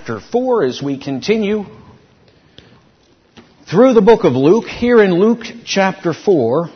chapter 4 as we continue through the book of Luke. Here in Luke chapter 4,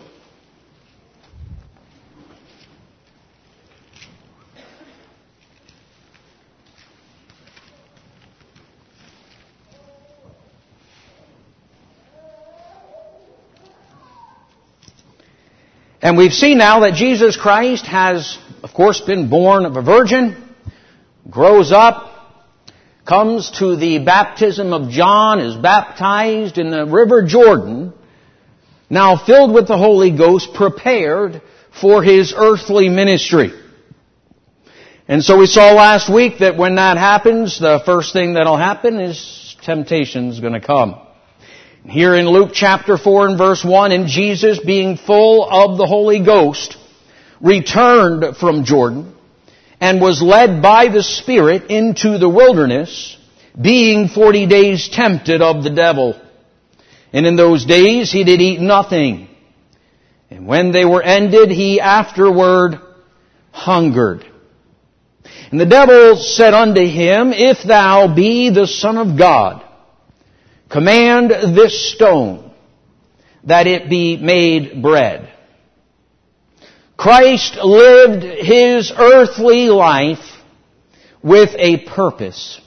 and we've seen now that Jesus Christ has, of course, been born of a virgin, grows up, comes to the baptism of John, is baptized in the river Jordan, now filled with the Holy Ghost, prepared for His earthly ministry. And so we saw last week that when that happens, the first thing that'll happen is temptation's going to come. Here in Luke chapter 4 and verse 1, and Jesus, being full of the Holy Ghost, returned from Jordan and was led by the Spirit into the wilderness, being 40 days tempted of the devil. And in those days he did eat nothing. And when they were ended, he afterward hungered. And the devil said unto him, If thou be the Son of God, command this stone that it be made bread. Christ lived His earthly life with a purpose.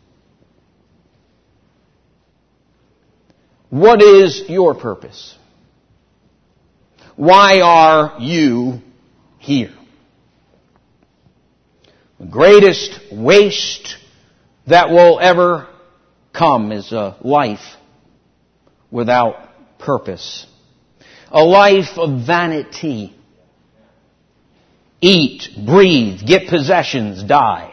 What is your purpose? Why are you here? The greatest waste that will ever come is a life without purpose. A life of vanity. Eat, breathe, get possessions, die.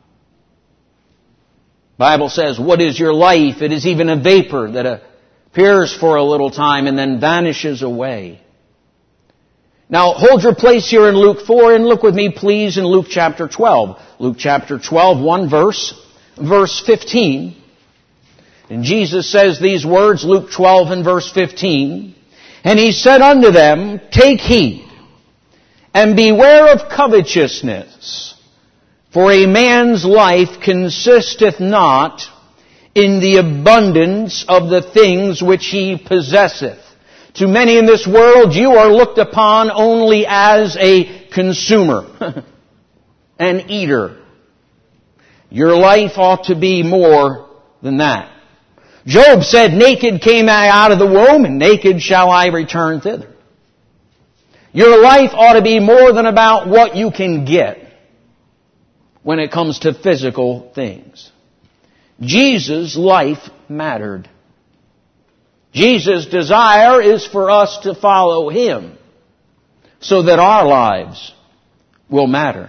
The Bible says, what is your life? It is even a vapor that appears for a little time and then vanishes away. Now, hold your place here in Luke 4 and look with me, please, in Luke chapter 12. Luke chapter 12, one verse 15. And Jesus says these words, Luke 12 and verse 15. And He said unto them, Take heed, and beware of covetousness, for a man's life consisteth not in the abundance of the things which he possesseth. To many in this world, you are looked upon only as a consumer, an eater. Your life ought to be more than that. Job said, Naked came I out of the womb, and naked shall I return thither. Your life ought to be more than about what you can get when it comes to physical things. Jesus' life mattered. Jesus' desire is for us to follow Him so that our lives will matter.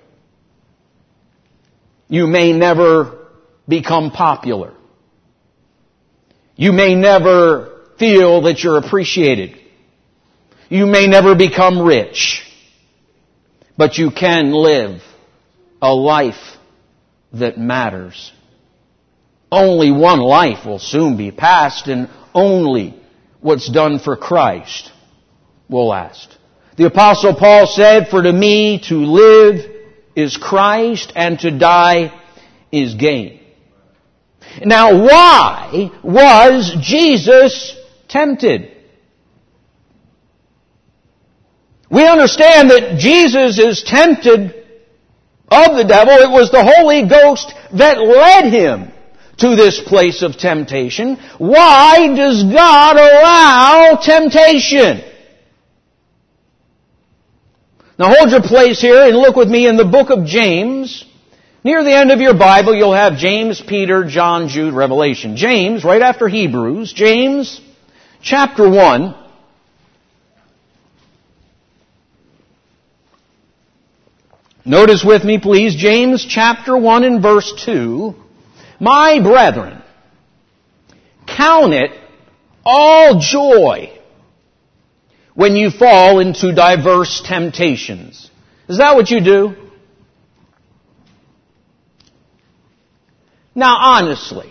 You may never become popular. You may never feel that you're appreciated. You may never become rich. But you can live a life that matters. Only one life will soon be passed, and only what's done for Christ will last. The Apostle Paul said, For to me to live is Christ, and to die is gain. Now, why was Jesus tempted? We understand that Jesus is tempted of the devil. It was the Holy Ghost that led Him to this place of temptation. Why does God allow temptation? Now hold your place here and look with me in the book of James. Near the end of your Bible, you'll have James, Peter, John, Jude, Revelation. James, right after Hebrews. James, chapter 1. Notice with me, please, James chapter 1 and verse 2. My brethren, count it all joy when you fall into diverse temptations. Is that what you do? Now, honestly,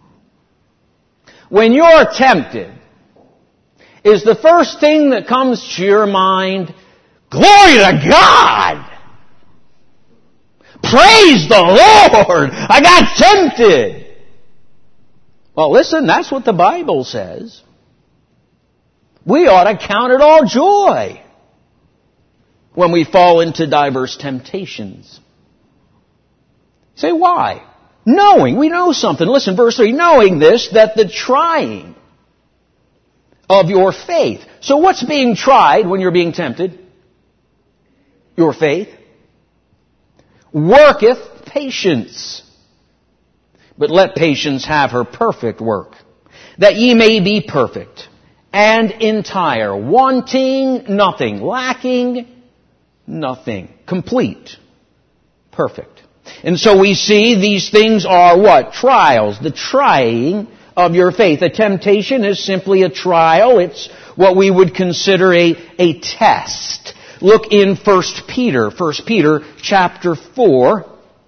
when you're tempted, is the first thing that comes to your mind, glory to God! praise the Lord! I got tempted! Well, listen, that's what the Bible says. We ought to count it all joy when we fall into diverse temptations. Say, why? Knowing, we know something. Listen, verse 3, knowing this, that the trying of your faith. So what's being tried when you're being tempted? Your faith. Worketh patience. But let patience have her perfect work, that ye may be perfect and entire, wanting nothing, lacking nothing, complete, perfect. And so we see these things are what? Trials, the trying of your faith. A temptation is simply a trial. It's what we would consider a test. Look in 1 Peter chapter 4.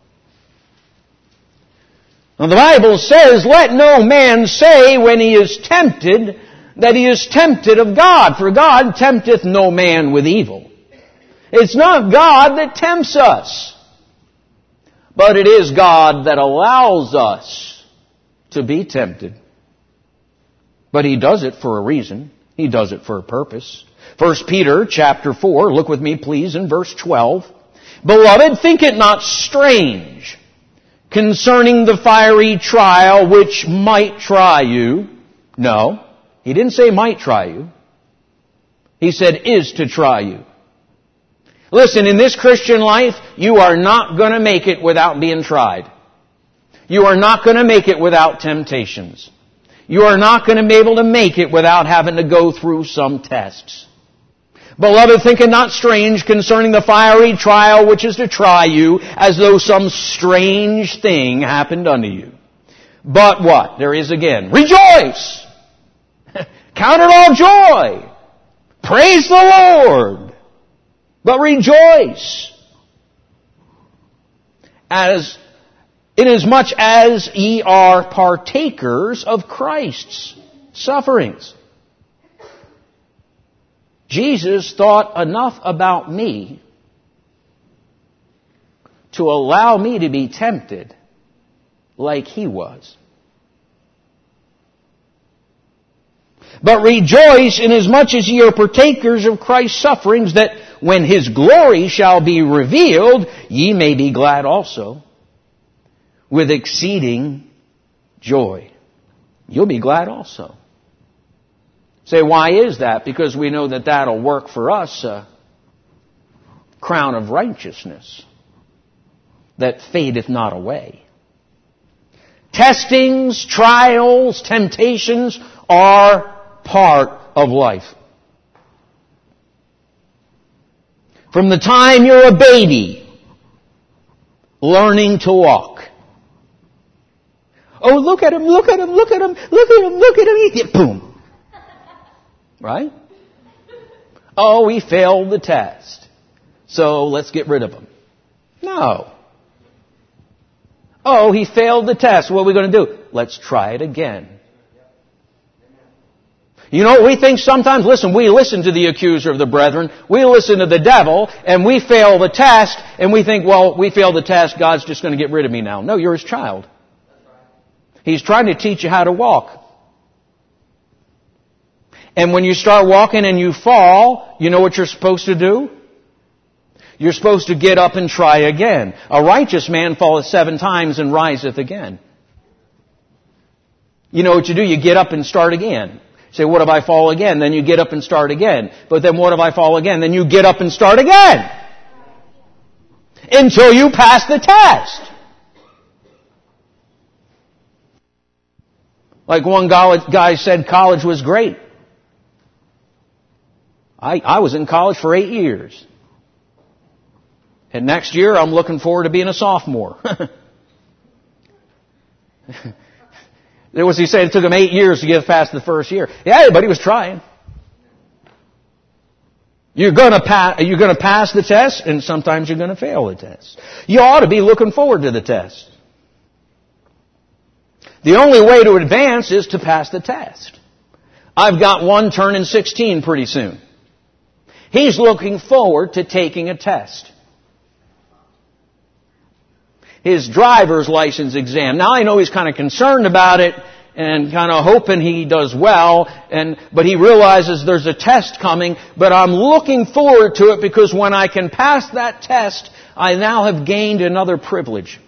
Now the Bible says, let no man say when he is tempted that he is tempted of God, for God tempteth no man with evil. It's not God that tempts us, but it is God that allows us to be tempted. But He does it for a reason. He does it for a purpose. 1 Peter chapter 4, look with me please in verse 12. Beloved, think it not strange concerning the fiery trial which might try you. No, He didn't say might try you. He said is to try you. Listen, in this Christian life, you are not going to make it without being tried. You are not going to make it without temptations. You are not going to be able to make it without having to go through some tests. Beloved, think it not strange concerning the fiery trial which is to try you, as though some strange thing happened unto you. But what? There is again. Rejoice! Count it all joy! Praise the Lord! But rejoice, inasmuch as ye are partakers of Christ's sufferings. Jesus thought enough about me to allow me to be tempted like He was. But rejoice inasmuch as ye are partakers of Christ's sufferings, that when His glory shall be revealed, ye may be glad also with exceeding joy. You'll be glad also. Say, why is that? Because we know that that'll work for us a crown of righteousness that fadeth not away. Testings, trials, temptations are part of life. From the time you're a baby, learning to walk. Oh, look at him, look at him, look at him, look at him, look at him. Boom. Right? Oh, he failed the test, so let's get rid of him. No. Oh, he failed the test. What are we going to do? Let's try it again. You know what we think sometimes? Listen, we listen to the accuser of the brethren. We listen to the devil, and we fail the test, and we think, well, we failed the test, God's just going to get rid of me now. No, you're His child. He's trying to teach you how to walk. And when you start walking and you fall, you know what you're supposed to do? You're supposed to get up and try again. A righteous man falleth 7 times and riseth again. You know what you do? You get up and start again. Say, what if I fall again? Then you get up and start again. But then what if I fall again? Then you get up and start again. Until you pass the test. Like one guy said, college was great. I was in college for 8 years. And next year I'm looking forward to being a sophomore. There was, he said it took him 8 years to get past the first year. Yeah, but he was trying. You're going to pass the test, and sometimes you're going to fail the test. You ought to be looking forward to the test. The only way to advance is to pass the test. I've got one turning 16 pretty soon. He's looking forward to taking a test. his driver's license exam. Now I know he's kind of concerned about it and kind of hoping he does well, but he realizes there's a test coming, but I'm looking forward to it because when I can pass that test, I now have gained another privilege.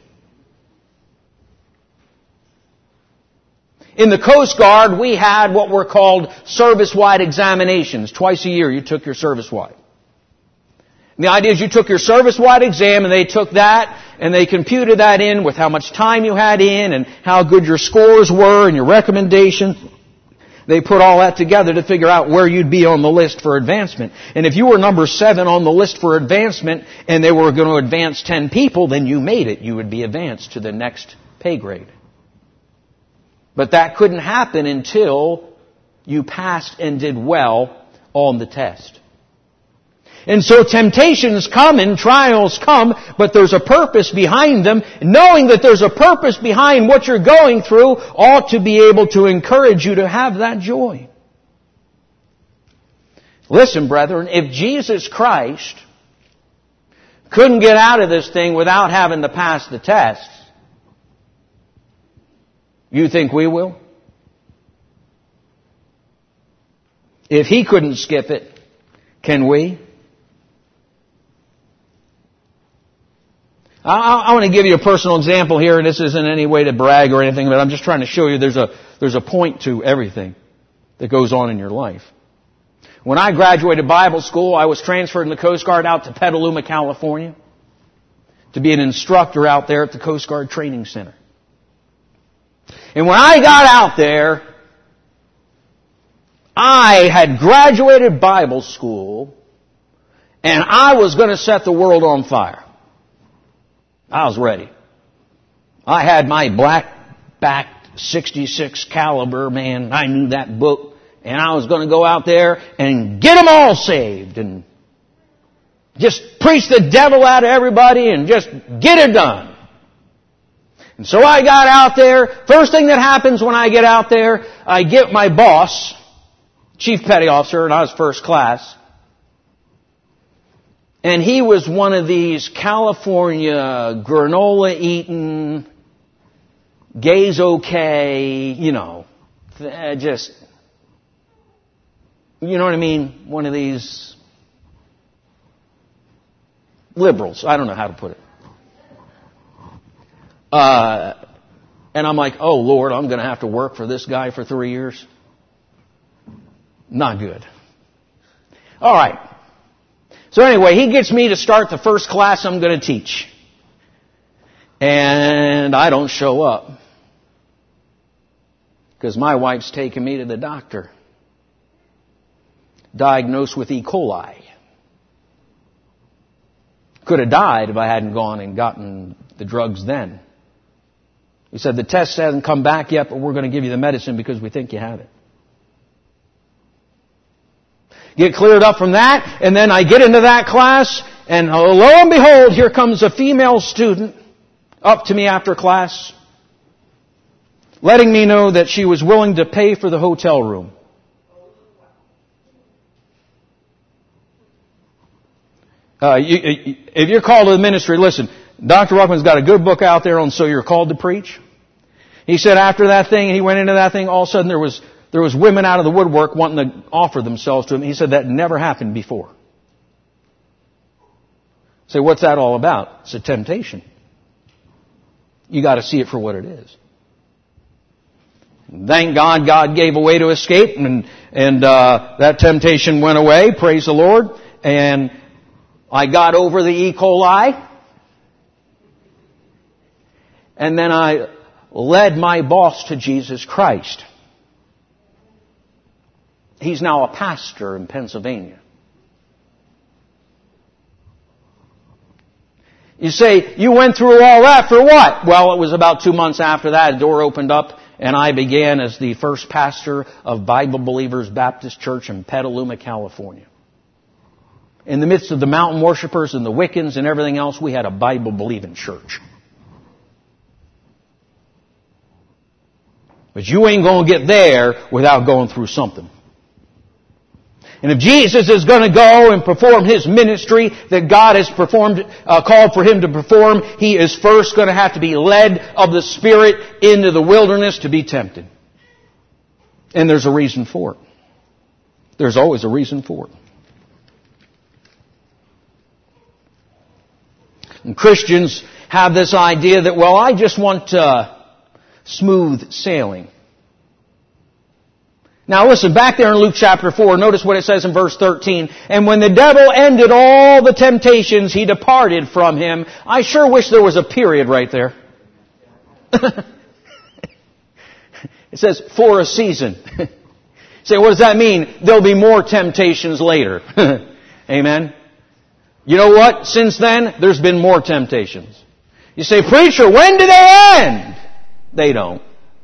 In the Coast Guard, we had what were called service-wide examinations. Twice a year you took your service-wide. And the idea is you took your service-wide exam and they took that and they computed that in with how much time you had in and how good your scores were and your recommendations. They put all that together to figure out where you'd be on the list for advancement. And if you were number 7 on the list for advancement and they were going to advance 10 people, then you made it. You would be advanced to the next pay grade. But that couldn't happen until you passed and did well on the test. And so temptations come and trials come, but there's a purpose behind them. Knowing that there's a purpose behind what you're going through ought to be able to encourage you to have that joy. Listen, brethren, if Jesus Christ couldn't get out of this thing without having to pass the tests, you think we will? If He couldn't skip it, can we? I want to give you a personal example here, and this isn't any way to brag or anything, but I'm just trying to show you there's a point to everything that goes on in your life. When I graduated Bible school, I was transferred in the Coast Guard out to Petaluma, California, to be an instructor out there at the Coast Guard Training Center. And when I got out there, I had graduated Bible school, and I was going to set the world on fire. I was ready. I had my black-backed 66 caliber, man. I knew that book. And I was going to go out there and get them all saved and just preach the devil out of everybody and just get it done. And so I got out there. First thing that happens when I get out there, I get my boss, Chief Petty Officer, and I was first class. And he was one of these California granola-eating, gays okay, just, you know what I mean? One of these liberals. I don't know how to put it. And I'm like, oh Lord, I'm going to have to work for this guy for 3 years. Not good. All right. So anyway, he gets me to start the first class I'm going to teach. And I don't show up. Because my wife's taking me to the doctor. Diagnosed with E. coli. Could have died if I hadn't gone and gotten the drugs then. He said, the test hasn't come back yet, but we're going to give you the medicine because we think you have it. Get cleared up from that, and then I get into that class, and lo and behold, here comes a female student up to me after class, letting me know that she was willing to pay for the hotel room. If you're called to the ministry, listen, Dr. Ruckman's got a good book out there on So You're Called to Preach. He said after that thing, he went into that thing, all of a sudden there was women out of the woodwork wanting to offer themselves to him. He said that never happened before. Say, what's that all about? It's a temptation. You got to see it for what it is. Thank God, God gave a way to escape, and that temptation went away. Praise the Lord. And I got over the E. coli. And then I led my boss to Jesus Christ. He's now a pastor in Pennsylvania. You say, you went through all that for what? Well, it was about 2 months after that, a door opened up, and I began as the first pastor of Bible Believers Baptist Church in Petaluma, California. In the midst of the mountain worshipers and the Wiccans and everything else, we had a Bible-believing church. But you ain't going to get there without going through something. And if Jesus is going to go and perform His ministry that God has called for Him to perform, He is first going to have to be led of the Spirit into the wilderness to be tempted. And there's a reason for it. There's always a reason for it. And Christians have this idea that, well, I just want smooth sailing. Now listen, back there in Luke chapter 4, notice what it says in verse 13. And when the devil ended all the temptations, he departed from him. I sure wish there was a period right there. It says, for a season. Say, what does that mean? There'll be more temptations later. Amen? You know what? Since then, there's been more temptations. You say, preacher, when do they end? They don't.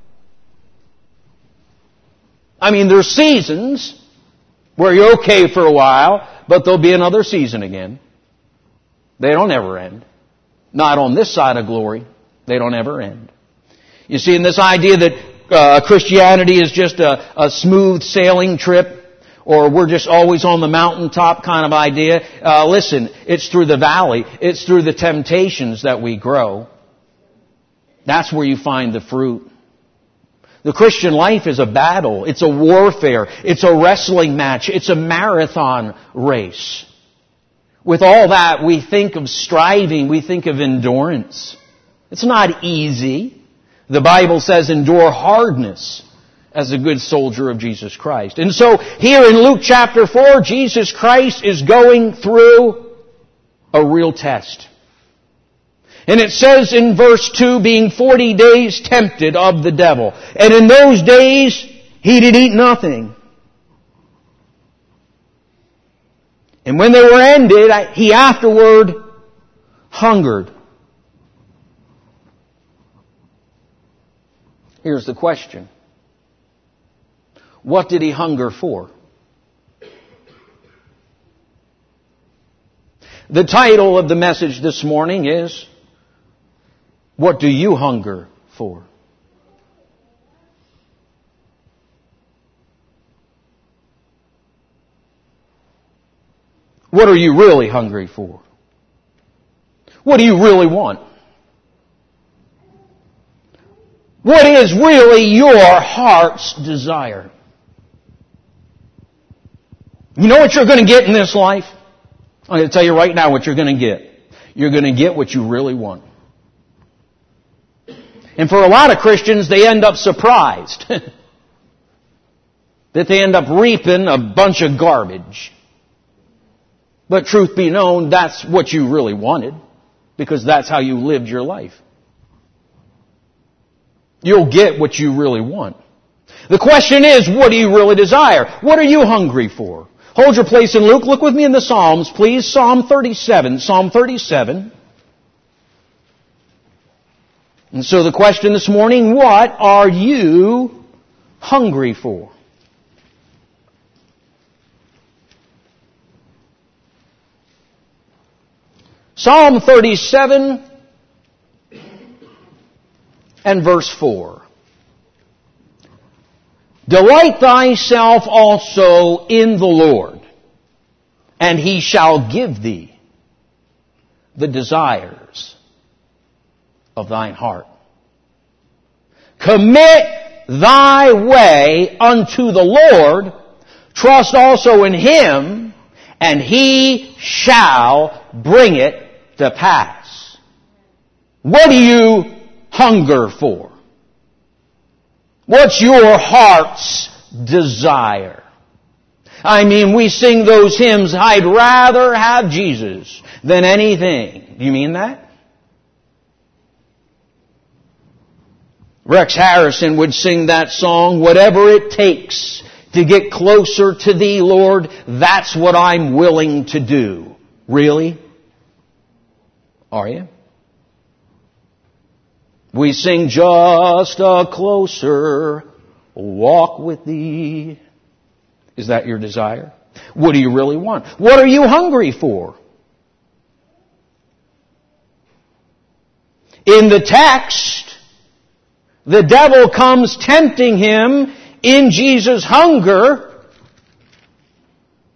I mean, there's seasons where you're okay for a while, but there'll be another season again. They don't ever end. Not on this side of glory. They don't ever end. You see, in this idea that Christianity is just a smooth sailing trip, or we're just always on the mountaintop kind of idea. Listen, it's through the valley. It's through the temptations that we grow. That's where you find the fruit. The Christian life is a battle. It's a warfare. It's a wrestling match. It's a marathon race. With all that, we think of striving. We think of endurance. It's not easy. The Bible says endure hardness as a good soldier of Jesus Christ. And so here in Luke chapter 4, Jesus Christ is going through a real test. And it says in verse 2, being 40 days tempted of the devil. And in those days, he did eat nothing. And when they were ended, he afterward hungered. Here's the question. What did he hunger for? The title of the message this morning is, what do you hunger for? What are you really hungry for? What do you really want? What is really your heart's desire? You know what you're going to get in this life? I'm going to tell you right now what you're going to get. You're going to get what you really want. And for a lot of Christians, they end up surprised that they end up reaping a bunch of garbage. But truth be known, that's what you really wanted, because that's how you lived your life. You'll get what you really want. The question is, what do you really desire? What are you hungry for? Hold your place in Luke. Look with me in the Psalms, please. Psalm 37. Psalm 37. And so the question this morning, what are you hungry for? Psalm 37 and verse 4. Delight thyself also in the Lord, and He shall give thee the desires of thine heart. Commit thy way unto the Lord, trust also in Him, and He shall bring it to pass. What do you hunger for? What's your heart's desire? I mean, we sing those hymns, I'd rather have Jesus than anything. Do you mean that? Rex Harrison would sing that song, whatever it takes to get closer to Thee, Lord, that's what I'm willing to do. Really? Are you? We sing just a closer walk with Thee. Is that your desire? What do you really want? What are you hungry for? In the text, the devil comes tempting him in Jesus' hunger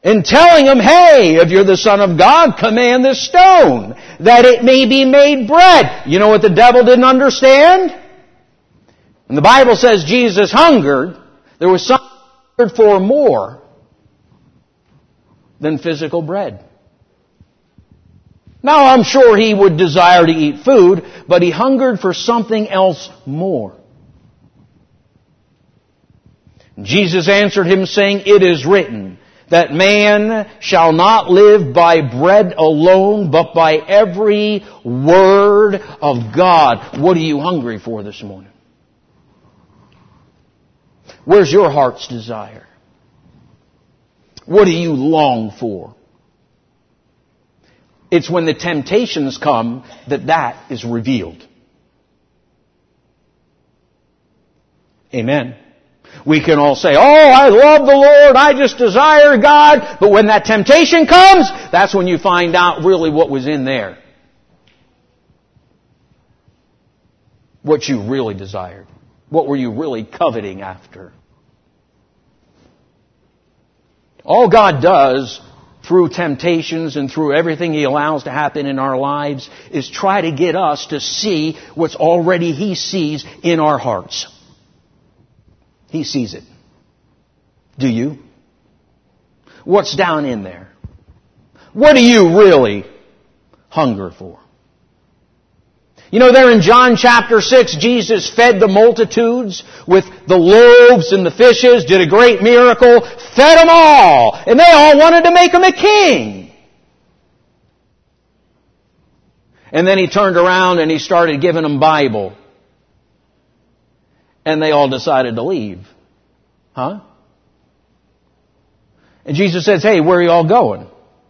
and telling him, hey, if you're the Son of God, command this stone that it may be made bread. You know what the devil didn't understand? When the Bible says Jesus hungered, there was something for more than physical bread. Now, I'm sure he would desire to eat food, but he hungered for something else more. Jesus answered him, saying, it is written that man shall not live by bread alone, but by every word of God. What are you hungry for this morning? Where's your heart's desire? What do you long for? It's when the temptations come that is revealed. Amen. We can all say, oh, I love the Lord, I just desire God. But when that temptation comes, that's when you find out really what was in there. What you really desired. What were you really coveting after? All God does through temptations and through everything He allows to happen in our lives is try to get us to see what's already He sees in our hearts. He sees it. Do you? What's down in there? What do you really hunger for? You know, there in John chapter 6, Jesus fed the multitudes with the loaves and the fishes, did a great miracle, fed them all, and they all wanted to make Him a king. And then He turned around and He started giving them Bible. And they all decided to leave. Huh? And Jesus says, hey, where are you all going?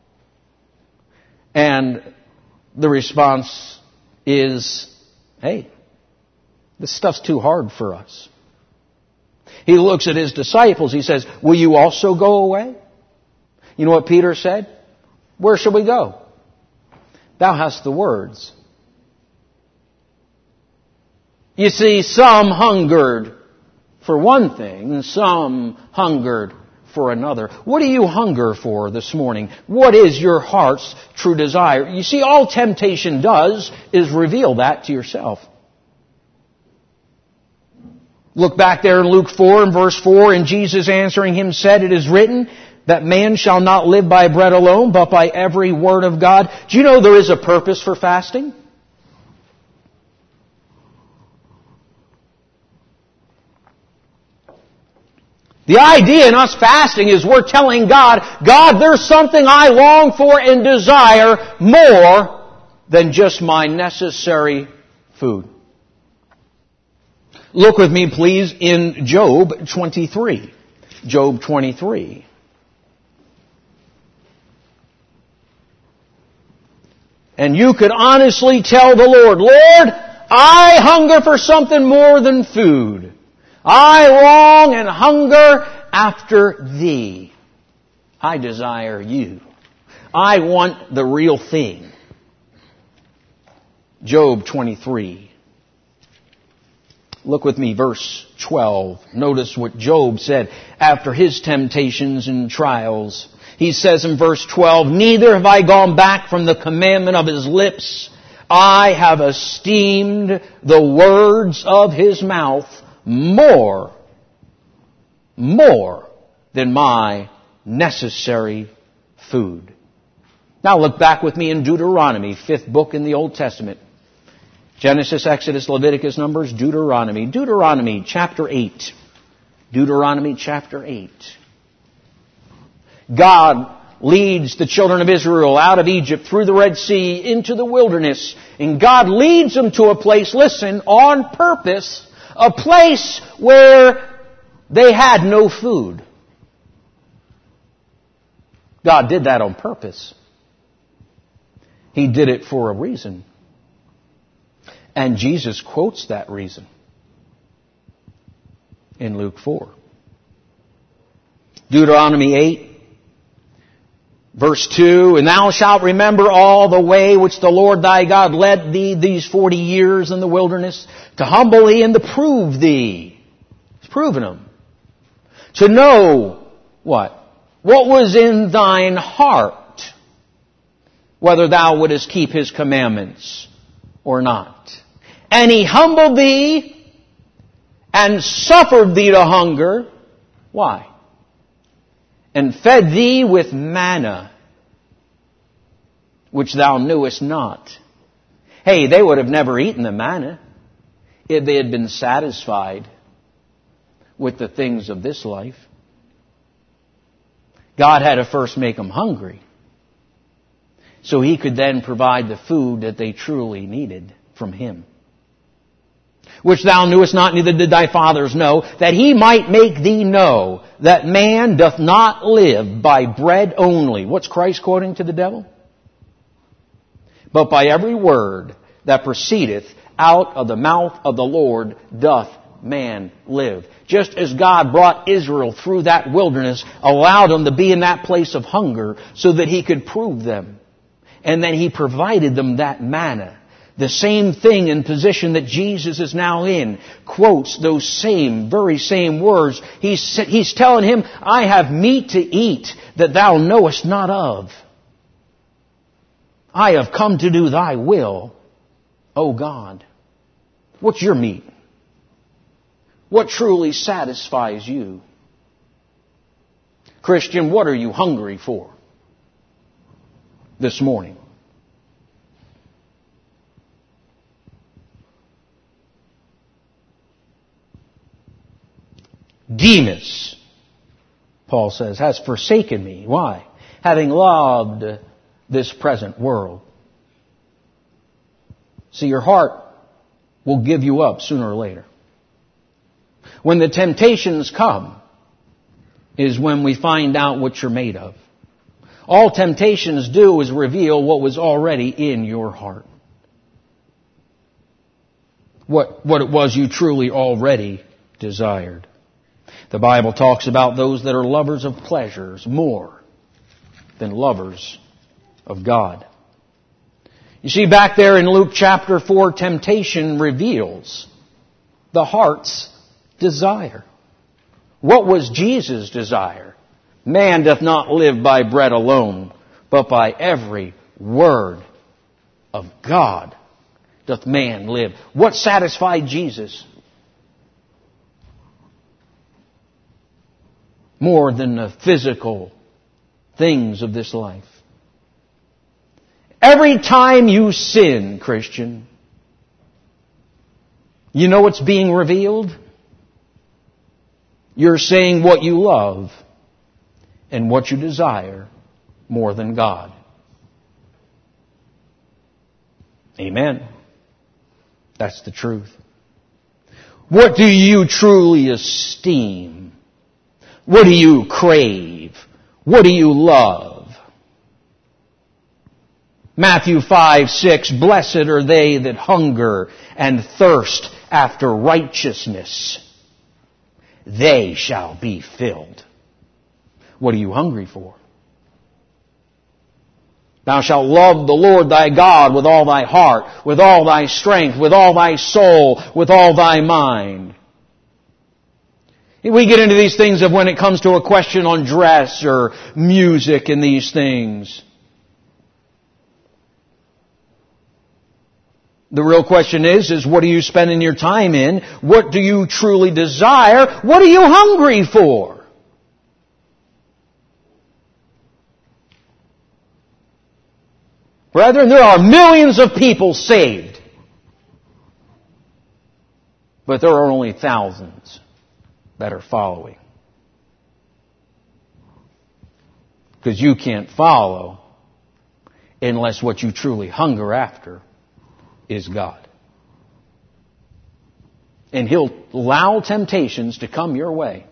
And the response is, hey, this stuff's too hard for us. He looks at His disciples. He says, will you also go away? You know what Peter said? Where shall we go? Thou hast the words. You see, some hungered for one thing, and some hungered for another. What do you hunger for this morning? What is your heart's true desire? You see, all temptation does is reveal that to yourself. Look back there in Luke 4 and verse 4, and Jesus answering him said, it is written that man shall not live by bread alone, but by every word of God. Do you know there is a purpose for fasting? The idea in us fasting is we're telling God, God, there's something I long for and desire more than just my necessary food. Look with me, please, in Job 23. Job 23. And you could honestly tell the Lord, Lord, I hunger for something more than food. I long and hunger after Thee. I desire You. I want the real thing. Job 23. Look with me, verse 12. Notice what Job said after his temptations and trials. He says in verse 12, neither have I gone back from the commandment of His lips. I have esteemed the words of His mouth more than my necessary food. Now look back with me in Deuteronomy, 5th book in the Old Testament. Genesis, Exodus, Leviticus, Numbers, Deuteronomy. Deuteronomy chapter 8. Deuteronomy chapter 8. God leads the children of Israel out of Egypt through the Red Sea into the wilderness. And God leads them to a place, listen, on purpose, a place where they had no food. God did that on purpose. He did it for a reason. And Jesus quotes that reason in Luke 4. Deuteronomy 8, verse 2, and thou shalt remember all the way which the Lord thy God led thee these 40 years in the wilderness, to humble thee and to prove thee. He's proven them. To know what? what was in thine heart, whether thou wouldest keep His commandments or not. And He humbled thee and suffered thee to hunger. Why? And fed thee with manna, which thou knewest not. Hey, they would have never eaten the manna if they had been satisfied with the things of this life. God had to first make them hungry, so He could then provide the food that they truly needed from Him. Which thou knewest not, neither did thy fathers know, that He might make thee know that man doth not live by bread only. What's Christ quoting to the devil? But by every word that proceedeth out of the mouth of the Lord doth man live. Just as God brought Israel through that wilderness, allowed them to be in that place of hunger so that He could prove them. And then He provided them that manna. The same thing in position that Jesus is now in. Quotes those very same words. He's telling him, I have meat to eat that thou knowest not of. I have come to do thy will, O God. What's your meat? What truly satisfies you? Christian, what are you hungry for this morning? Demas, Paul says, has forsaken me. Why? Having loved this present world. See, your heart will give you up sooner or later. When the temptations come is when we find out what you're made of. All temptations do is reveal what was already in your heart. What it was you truly already desired. The Bible talks about those that are lovers of pleasures more than lovers of God. You see, back there in Luke chapter 4, temptation reveals the heart's desire. What was Jesus' desire? Man doth not live by bread alone, but by every word of God doth man live. What satisfied Jesus? More than the physical things of this life. Every time you sin, Christian, you know what's being revealed? You're saying what you love and what you desire more than God. Amen. That's the truth. What do you truly esteem? What do you crave? What do you love? Matthew 5:6, blessed are they that hunger and thirst after righteousness. They shall be filled. What are you hungry for? Thou shalt love the Lord thy God with all thy heart, with all thy strength, with all thy soul, with all thy mind. We get into these things of when it comes to a question on dress or music and these things. The real question is what are you spending your time in? What do you truly desire? What are you hungry for? Brethren, there are millions of people saved, but there are only thousands that are following. Because you can't follow unless what you truly hunger after is God. And He'll allow temptations to come your way.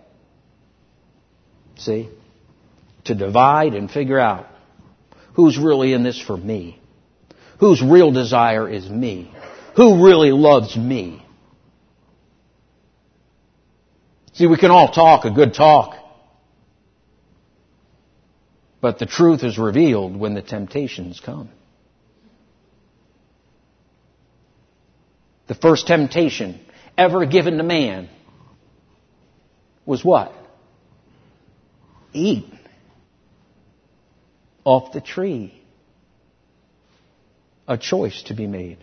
See? To divide and figure out who's really in this for me. Whose real desire is me. Who really loves me. See, we can all talk a good talk. But the truth is revealed when the temptations come. The first temptation ever given to man was what? Eat. off the tree. A choice to be made.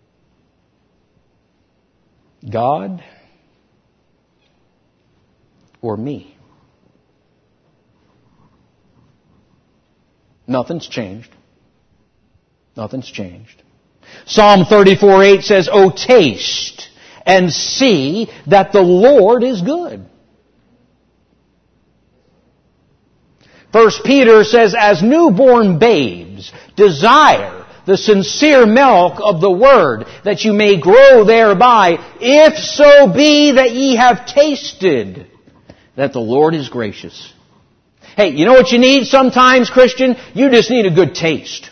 God or me? Nothing's changed. Nothing's changed. Psalm 34:8 says, "O taste and see that the Lord is good." 1 Peter says, "As newborn babes, desire the sincere milk of the Word, that you may grow thereby, if so be that ye have tasted that the Lord is gracious." Hey, you know what you need sometimes, Christian? You just need a good taste.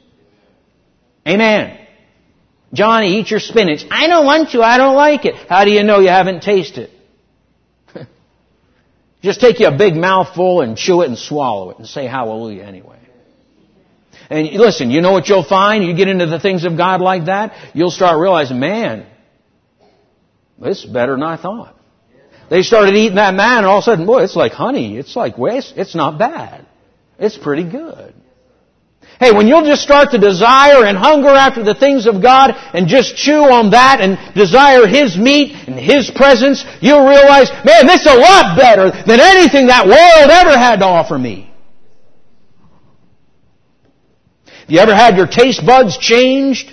Amen. Johnny, eat your spinach. I don't want to. I don't like it. How do you know you haven't tasted it? Just take you a big mouthful and chew it and swallow it and say hallelujah anyway. And listen, you know what you'll find? You get into the things of God like that, you'll start realizing, man, this is better than I thought. They started eating that manna and all of a sudden, boy, it's like honey. It's like waste. It's not bad. It's pretty good. Hey, when you'll just start to desire and hunger after the things of God and just chew on that and desire His meat and His presence, you'll realize, man, this is a lot better than anything that world ever had to offer me. Have you ever had your taste buds changed?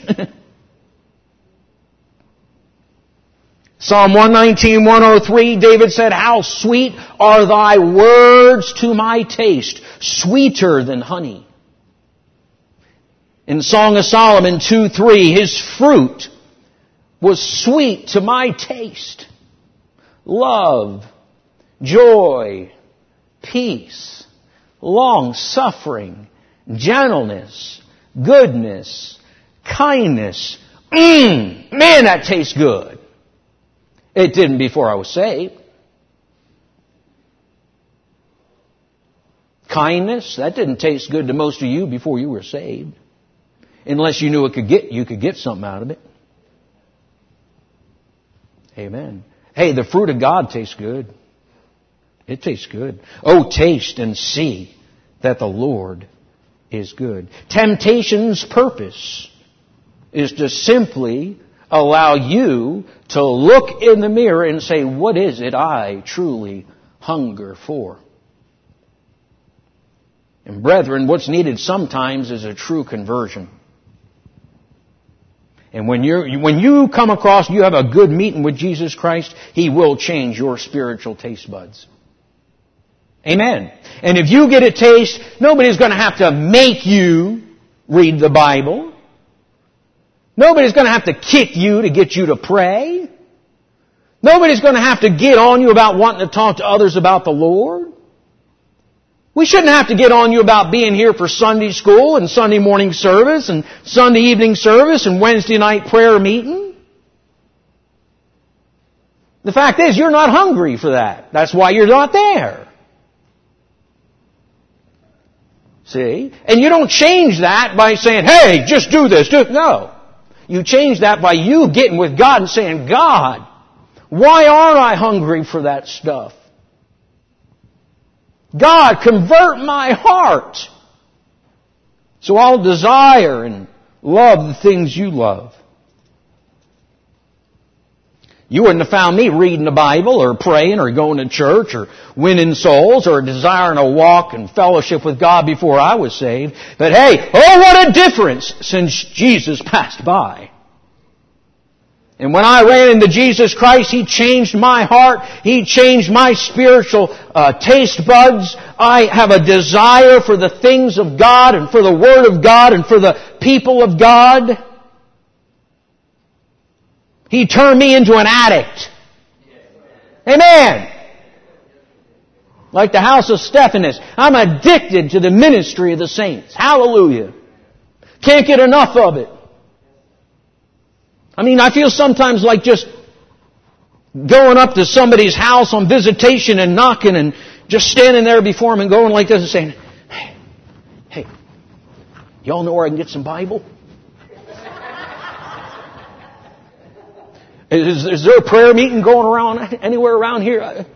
Psalm 119:103, David said, "How sweet are thy words to my taste, sweeter than honey." In Song of Solomon 2:3, his fruit was sweet to my taste. Love, joy, peace, long-suffering, gentleness, goodness, kindness. Man, that tastes good. It didn't before I was saved. Kindness, that didn't taste good to most of you before you were saved. Unless you knew you could get something out of it. Amen. Hey, the fruit of God tastes good. It tastes good. Oh, taste and see that the Lord is good. Temptation's purpose is to simply allow you to look in the mirror and say, what is it I truly hunger for? And brethren, what's needed sometimes is a true conversion. And when you come across, you have a good meeting with Jesus Christ, He will change your spiritual taste buds. Amen. And if you get a taste, nobody's going to have to make you read the Bible. Nobody's going to have to kick you to get you to pray. Nobody's going to have to get on you about wanting to talk to others about the Lord. We shouldn't have to get on you about being here for Sunday school and Sunday morning service and Sunday evening service and Wednesday night prayer meeting. The fact is, you're not hungry for that. That's why you're not there. See? And you don't change that by saying, hey, just do this. No. You change that by you getting with God and saying, God, why aren't I hungry for that stuff? God, convert my heart so I'll desire and love the things you love. You wouldn't have found me reading the Bible or praying or going to church or winning souls or desiring a walk and fellowship with God before I was saved. But hey, oh, what a difference since Jesus passed by. And when I ran into Jesus Christ, He changed my heart. He changed my spiritual taste buds. I have a desire for the things of God and for the Word of God and for the people of God. He turned me into an addict. Amen. Like the house of Stephanus. I'm addicted to the ministry of the saints. Hallelujah. Can't get enough of it. I mean, I feel sometimes like just going up to somebody's house on visitation and knocking and just standing there before them and going like this and saying, hey, y'all know where I can get some Bible? Is there a prayer meeting going around anywhere around here?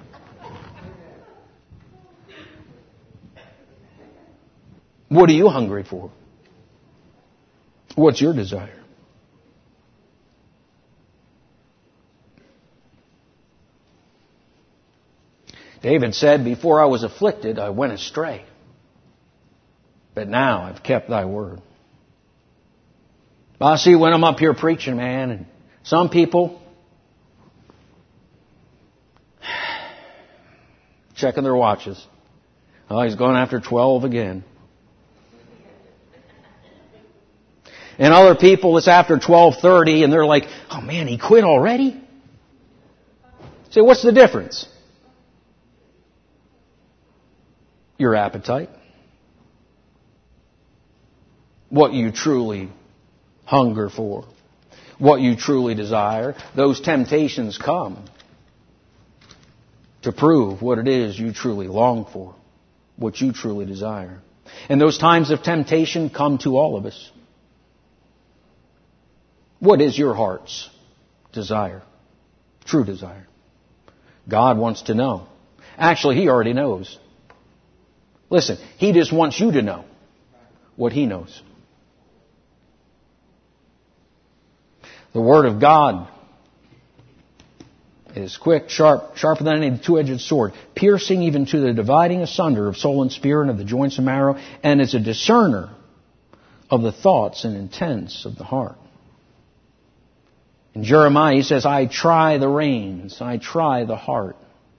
What are you hungry for? What's your desire? David said, before I was afflicted, I went astray. But now I've kept thy word. I see when I'm up here preaching, man, and some people checking their watches. Oh, he's going after 12 again. And other people, it's after 12:30, and they're like, oh man, he quit already? Say, what's the difference? Your appetite. What you truly hunger for. What you truly desire. Those temptations come to prove what it is you truly long for. What you truly desire. And those times of temptation come to all of us. What is your heart's desire? True desire. God wants to know. Actually, He already knows. Listen, He just wants you to know what He knows. The Word of God is quick, sharper than any two-edged sword, piercing even to the dividing asunder of soul and spirit and of the joints and marrow, and is a discerner of the thoughts and intents of the heart. In Jeremiah, he says, I try the reins, I try the heart.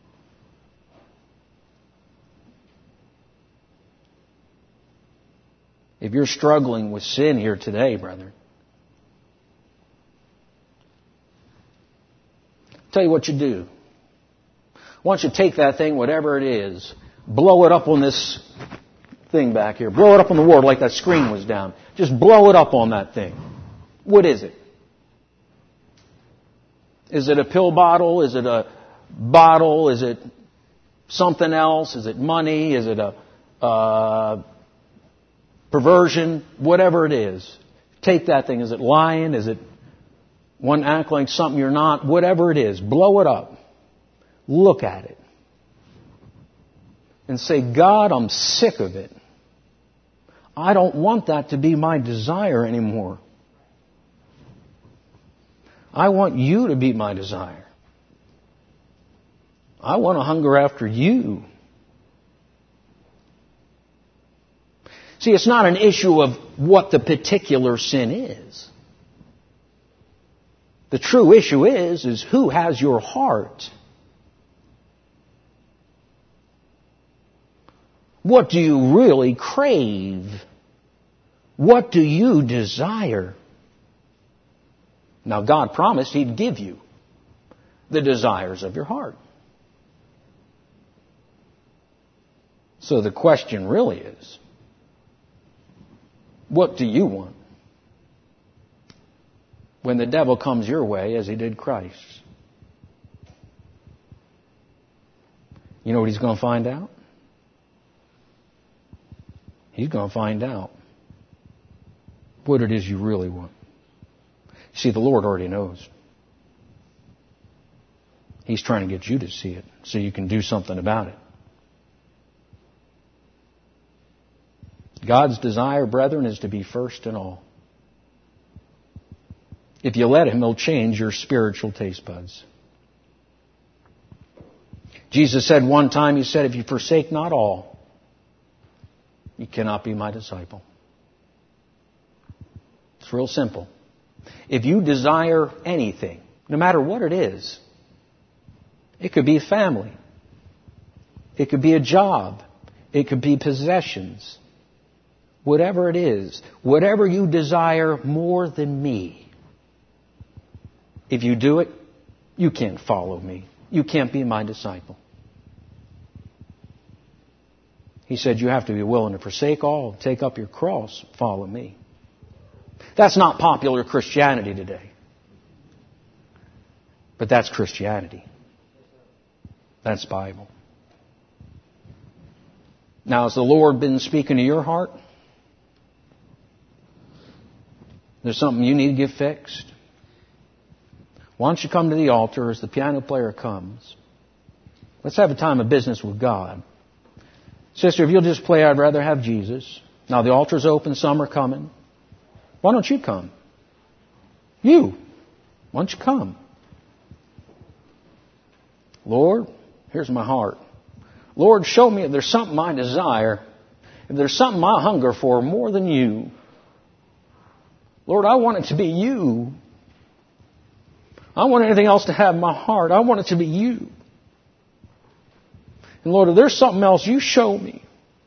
If you're struggling with sin here today, brother, I'll tell you what you do. Why don't you take that thing, whatever it is, blow it up on this thing back here. Blow it up on the wall like that screen was down. Just blow it up on that thing. What is it? Is it a pill bottle? Is it a bottle? Is it something else? Is it money? Is it a perversion? Whatever it is. Take that thing. Is it lying? Is it one act like something you're not? Whatever it is. Blow it up. Look at it. And say, God, I'm sick of it. I don't want that to be my desire anymore. I want you to be my desire. I want to hunger after you. See, it's not an issue of what the particular sin is. The true issue is who has your heart? What do you really crave? What do you desire? Now, God promised He'd give you the desires of your heart. So the question really is, what do you want? When the devil comes your way, as he did Christ. You know what he's going to find out? He's going to find out what it is you really want. See, the Lord already knows. He's trying to get you to see it so you can do something about it. God's desire, brethren, is to be first in all. If you let Him, He'll change your spiritual taste buds. Jesus said one time, He said, if you forsake not all, you cannot be my disciple. It's real simple. If you desire anything, no matter what it is, it could be a family, it could be a job, it could be possessions, whatever it is, whatever you desire more than me, if you do it, you can't follow me. You can't be my disciple. He said you have to be willing to forsake all, take up your cross, follow me. That's not popular Christianity today. But that's Christianity. That's Bible. Now, has the Lord been speaking to your heart? There's something you need to get fixed? Why don't you come to the altar as the piano player comes? Let's have a time of business with God. Sister, if you'll just play I'd Rather Have Jesus. Now the altar's open, some are coming. Why don't you come? You. Why don't you come? Lord, here's my heart. Lord, show me if there's something I desire, if there's something I hunger for more than you. Lord, I want it to be you. I want anything else to have my heart. I want it to be you. And Lord, if there's something else, you show me.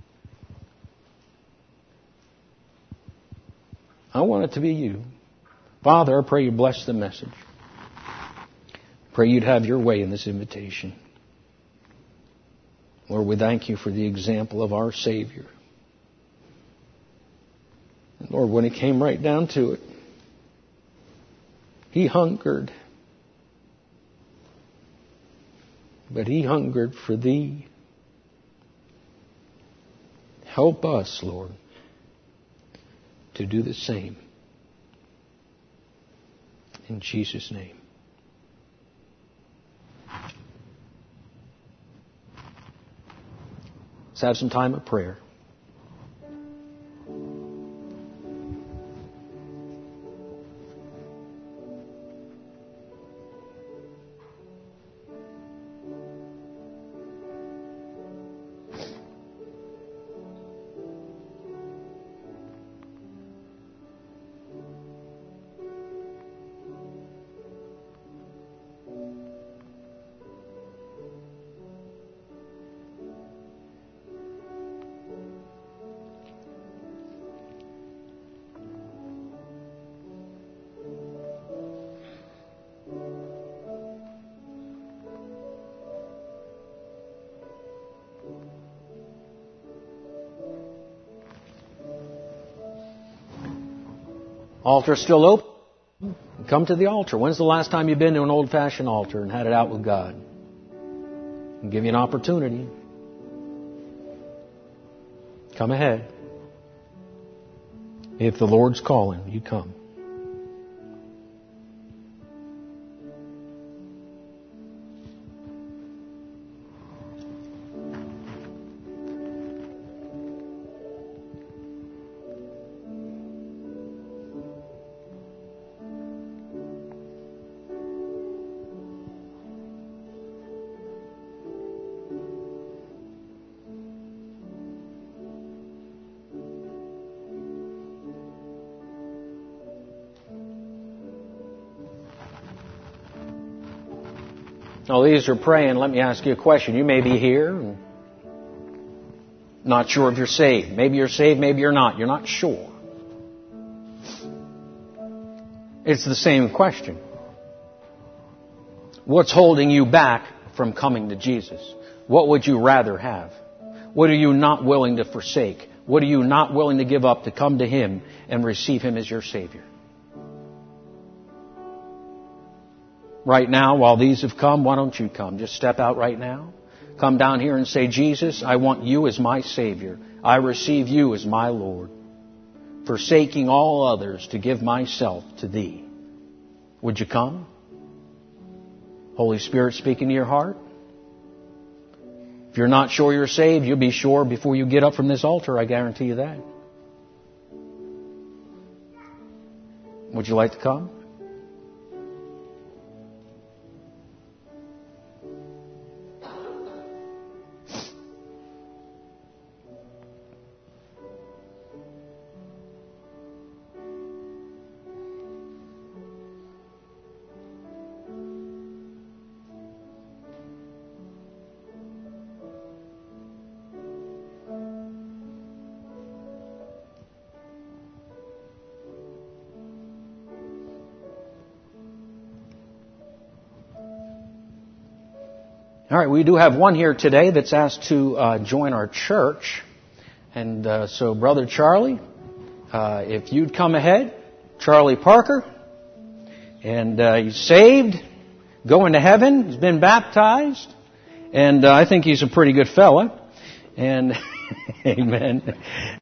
I want it to be you. Father, I pray you bless the message. Pray you'd have your way in this invitation. Lord, we thank you for the example of our Savior. And Lord, when it came right down to it, He hungered. But He hungered for Thee. Help us, Lord, to do the same. In Jesus' name. Let's have some time of prayer. Altar still open. Come to the altar. When's the last time you've been to an old-fashioned altar and had it out with God? I'll give you an opportunity. Come ahead. If the Lord's calling, you come. Now, these are praying. Let me ask you a question. You may be here and not sure if you're saved. Maybe you're saved, maybe you're not. You're not sure. It's the same question. What's holding you back from coming to Jesus? What would you rather have? What are you not willing to forsake? What are you not willing to give up to come to Him and receive Him as your Savior? Right now, while these have come, why don't you come? Just step out right now. Come down here and say, Jesus, I want you as my Savior. I receive you as my Lord. Forsaking all others to give myself to Thee. Would you come? Holy Spirit speaking to your heart. If you're not sure you're saved, you'll be sure before you get up from this altar. I guarantee you that. Would you like to come? All right, we do have one here today that's asked to join our church. And so, Brother Charlie, if you'd come ahead, Charlie Parker, and he's saved, going to heaven, he's been baptized, and I think he's a pretty good fella. And amen.